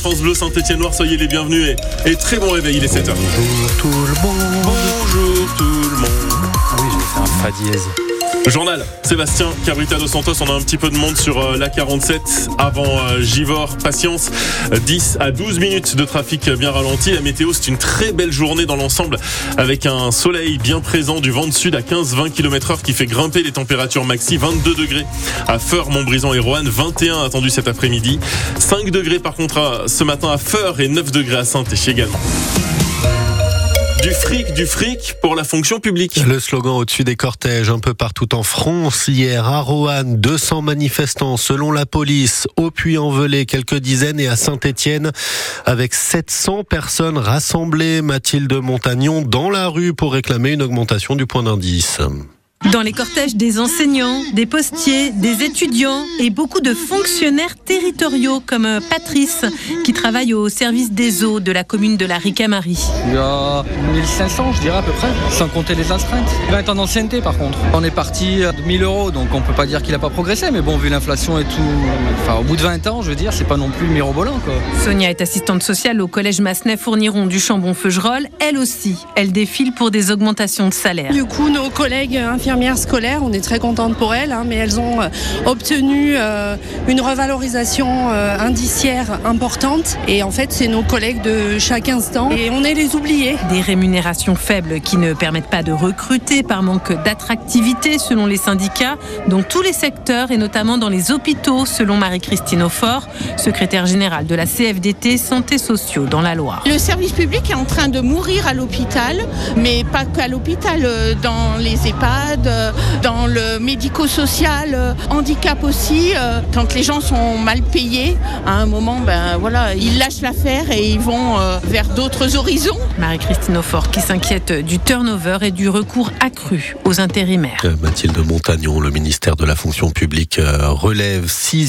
France Bleu Saint-Étienne-Loire, soyez les bienvenus et très bon réveil, il est 7h. Bonjour tout le monde. Bonjour tout le monde. Ah oui, j'ai fait un fa dièse. Journal, Sébastien Cabrita dos Santos, on a un petit peu de monde sur la 47 avant Givors, patience, 10 à 12 minutes de trafic bien ralenti. La météo, c'est une très belle journée dans l'ensemble avec un soleil bien présent, du vent de sud à 15-20 km/h qui fait grimper les températures maxi, 22 degrés à Feurs, Montbrison et Roanne, 21 attendus cet après-midi, 5 degrés par contre ce matin à Feurs et 9 degrés à Saint-Étienne également. Du fric pour la fonction publique. Le slogan au-dessus des cortèges un peu partout en France. Hier à Roanne, 200 manifestants selon la police. Au Puy-en-Velay, quelques dizaines et à Saint-Étienne avec 700 personnes rassemblées. Mathilde Montagnon dans la rue pour réclamer une augmentation du point d'indice. Dans les cortèges, des enseignants, des postiers, des étudiants et beaucoup de fonctionnaires territoriaux comme Patrice qui travaille au service des eaux de la commune de la Ricamarie. Il y a 1500 je dirais à peu près, sans compter les astreintes. 20 ans d'ancienneté par contre. On est parti de 1000 €, donc on peut pas dire qu'il n'a pas progressé, mais bon, vu l'inflation et tout, au bout de 20 ans, je veux dire, c'est pas non plus mirobolant quoi. Sonia est assistante sociale au collège Massenet-Fourniron du Chambon-Feugerolles. Elle aussi, elle défile pour des augmentations de salaire. Du coup, nos collègues infirmières scolaires, on est très contente pour elles, mais elles ont obtenu une revalorisation indiciaire importante. Et en fait, c'est nos collègues de chaque instant. Et on est les oubliés. Des rémunérations faibles qui ne permettent pas de recruter par manque d'attractivité selon les syndicats, dans tous les secteurs et notamment dans les hôpitaux, selon Marie-Christine Aufort, secrétaire générale de la CFDT Santé Sociaux dans la Loire. Le service public est en train de mourir à l'hôpital, mais pas qu'à l'hôpital, dans les EHPAD, dans le médico-social, handicap aussi. Quand les gens sont mal payés, à un moment, ils lâchent l'affaire et ils vont vers d'autres horizons. Marie-Christine Aufort qui s'inquiète du turnover et du recours accru aux intérimaires. Mathilde Montagnon, le ministère de la fonction publique relève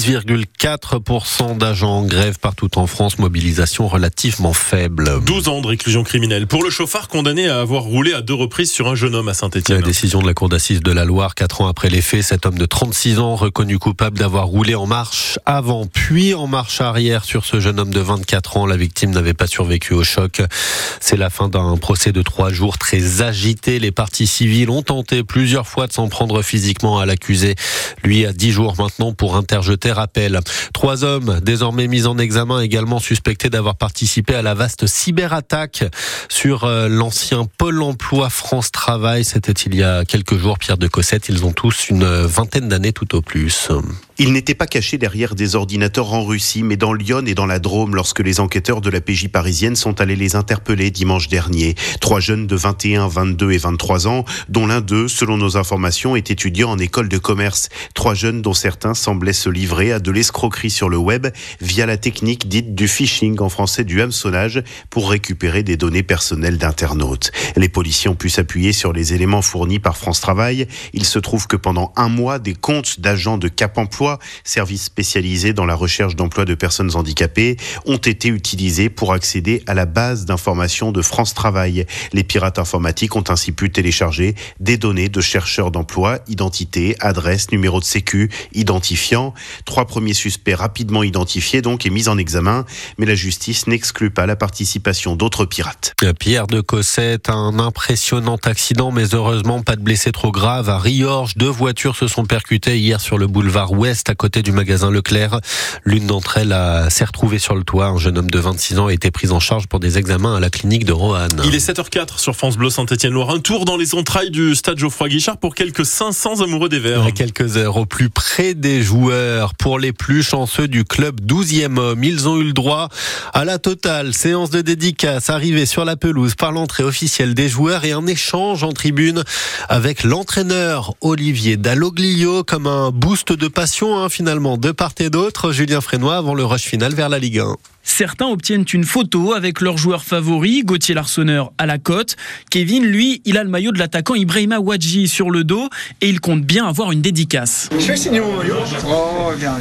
6,4% d'agents en grève partout en France, mobilisation relativement faible. 12 ans de réclusion criminelle pour le chauffard condamné à avoir roulé à 2 reprises sur un jeune homme à Saint-Étienne. La décision de la Cour d'assises de la Loire, 4 ans après les faits, cet homme de 36 ans reconnu coupable d'avoir roulé en marche avant puis en marche arrière sur ce jeune homme de 24 ans. La victime n'avait pas survécu au choc. C'est la fin d'un procès de 3 jours très agité. Les parties civiles ont tenté plusieurs fois de s'en prendre physiquement à l'accusé. Lui a 10 jours maintenant pour interjeter appel. 3 hommes désormais mis en examen, également suspectés d'avoir participé à la vaste cyberattaque sur l'ancien Pôle emploi France Travail. C'était il y a quelques jours, Pierre de Cossette. Ils ont tous une vingtaine d'années tout au plus. Ils n'étaient pas cachés derrière des ordinateurs en Russie, mais dans Lyon et dans la Drôme lorsque les enquêteurs de la PJ parisienne sont allés les interpeller dimanche dernier. 3 jeunes de 21, 22 et 23 ans, dont l'un d'eux, selon nos informations, est étudiant en école de commerce. 3 jeunes dont certains semblaient se livrer à de l'escroquerie sur le web via la technique dite du phishing, en français du hameçonnage, pour récupérer des données personnelles d'internautes. Les policiers ont pu s'appuyer sur les éléments fournis par France Travail. Il se trouve que pendant un mois, des comptes d'agents de Cap Emploi, service spécialisé dans la recherche d'emploi de personnes handicapées, ont été utilisés pour accéder à la base d'information de France Travail. Les pirates informatiques ont ainsi pu télécharger des données de chercheurs d'emploi, identité, adresse, numéro de sécu, identifiant. 3 premiers suspects rapidement identifiés donc et mis en examen, mais la justice n'exclut pas la participation d'autres pirates. Pierre de Cossette, un impressionnant accident, mais heureusement pas de blessés trop graves. À Riorges, 2 voitures se sont percutées hier sur le boulevard Ouest à côté du magasin Leclerc. L'une d'entre elles s'est retrouvée sur le toit. Un jeune homme de 26 ans a été pris en charge pour des examens à la clinique de Roanne. Il est 7h04 sur France Bleu Saint-Étienne-Loire. Un tour dans les entrailles du stade Geoffroy-Guichard pour quelques 500 amoureux des Verts. À quelques heures au plus près des joueurs. Pour les plus chanceux du club 12e homme, ils ont eu le droit à la totale séance de dédicace arrivée sur la pelouse par l'entrée officielle des joueurs et un échange en tribune avec l'entraîneur Olivier Dalloglio, comme un boost de passion finalement de part et d'autre. Julien Frénois avant le rush final vers la Ligue 1. Certains obtiennent une photo avec leur joueur favori, Gauthier Larsonneur à la cote. Kevin, lui, il a le maillot de l'attaquant Ibrahima Ouadji sur le dos et il compte bien avoir une dédicace. Je vais signer mon maillot. Oh, bien.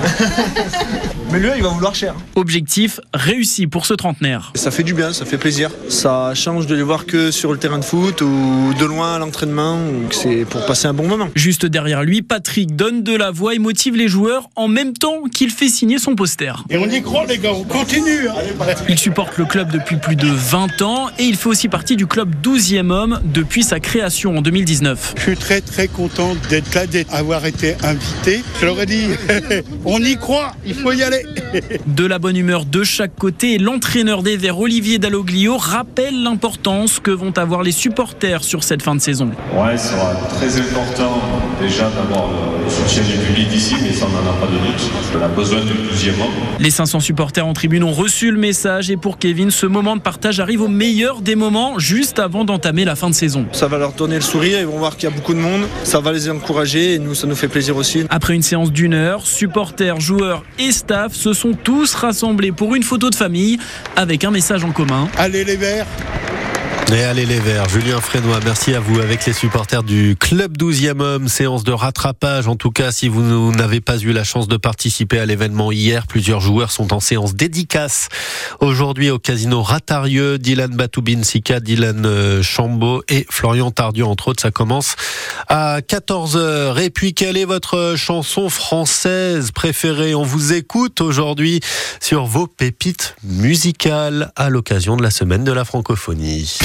Mais lui, il va vouloir cher. Objectif réussi pour ce trentenaire. Ça fait du bien, ça fait plaisir. Ça change de les voir que sur le terrain de foot ou de loin à l'entraînement. C'est pour passer un bon moment. Juste derrière lui, Patrick donne de la voix et motive les joueurs en même temps qu'il fait signer son poster. Et on y croit, les gars, on continue. continue. Il supporte le club depuis plus de 20 ans et il fait aussi partie du club 12e homme depuis sa création en 2019. Je suis très très content d'être là, d'avoir été invité. Je leur ai dit, on y croit, il faut y aller. De la bonne humeur de chaque côté, et l'entraîneur des Verts, Olivier Dalloglio, rappelle l'importance que vont avoir les supporters sur cette fin de saison. Ouais, ce sera très important déjà d'avoir le soutien du public ici, mais ça on n'en a pas de doute. On a besoin du 12e homme. Les 500 supporters en tribune ont reçu le message et pour Kevin, ce moment de partage arrive au meilleur des moments, juste avant d'entamer la fin de saison. Ça va leur donner le sourire, ils vont voir qu'il y a beaucoup de monde, ça va les encourager et nous, ça nous fait plaisir aussi. Après une séance d'1 heure, supporters, joueurs et staff se sont tous rassemblés pour une photo de famille avec un message en commun. Allez les Verts! Et allez les Verts, Julien Frénois, merci à vous avec les supporters du club 12e homme, séance de rattrapage. En tout cas, si vous n'avez pas eu la chance de participer à l'événement hier, plusieurs joueurs sont en séance dédicace aujourd'hui au casino Ratarieux. Dylan Batoubin-Sika, Dylan Chambaud et Florian Tardieu, entre autres. Ça commence à 14h. Et puis, quelle est votre chanson française préférée? On vous écoute aujourd'hui sur vos pépites musicales à l'occasion de la semaine de la francophonie.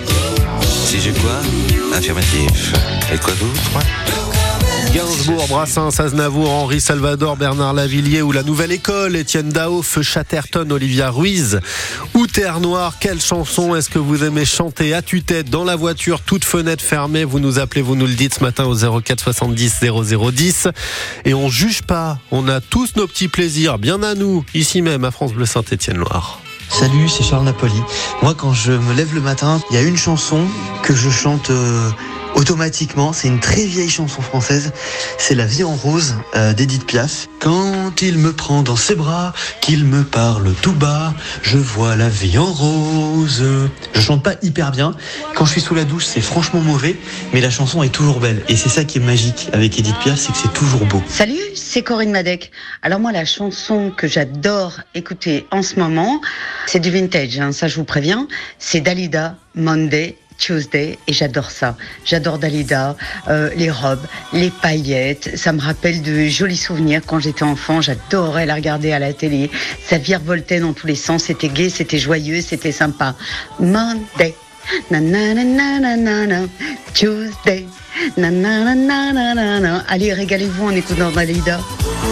Si j'ai quoi? Affirmatif. Et quoi d'autre? Gainsbourg, Brassens, Aznavour, Henri Salvador, Bernard Lavillier ou La Nouvelle École, Étienne Dao, Feu Chatterton, Olivia Ruiz ou Terre Noire. Quelle chanson est-ce que vous aimez chanter à tue-tête dans la voiture, toute fenêtre fermée? Vous nous appelez, vous nous le dites ce matin au 04 70 00 10 et on juge pas. On a tous nos petits plaisirs, bien à nous, ici même à France Bleu Saint-Étienne-Loire. Salut, c'est Charles Napoli. Moi, quand je me lève le matin, il y a une chanson que je chante automatiquement. C'est une très vieille chanson française. C'est La vie en rose d'Edith Piaf. Quand il me prend dans ses bras, qu'il me parle tout bas, je vois la vie en rose. Je chante pas hyper bien. Quand je suis sous la douche, c'est franchement mauvais, mais la chanson est toujours belle. Et c'est ça qui est magique avec Edith Piaf, c'est que c'est toujours beau. Salut, c'est Corinne Madec. Alors moi, la chanson que j'adore écouter en ce moment, c'est du vintage, hein, ça je vous préviens. C'est Dalida, Monday, Tuesday, et j'adore ça. J'adore Dalida, les robes, les paillettes. Ça me rappelle de jolis souvenirs quand j'étais enfant. J'adorais la regarder à la télé. Ça virevoltait dans tous les sens. C'était gai, c'était joyeux, c'était sympa. Monday, na na na na na na, Tuesday, na na na na na na. Allez, régalez-vous en écoutant Dalida.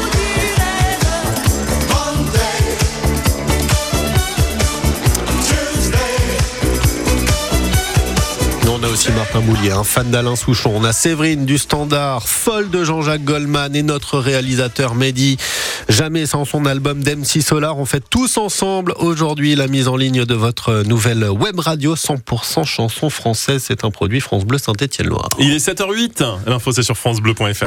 On a aussi Martin Boulier, un fan d'Alain Souchon. On a Séverine du Standard, folle de Jean-Jacques Goldman et notre réalisateur Mehdi. Jamais sans son album d'MC Solar. On fait tous ensemble aujourd'hui la mise en ligne de votre nouvelle web radio 100% chansons françaises. C'est un produit France Bleu Saint-Étienne-Loire. Il est 7h08. L'info c'est sur francebleu.fr.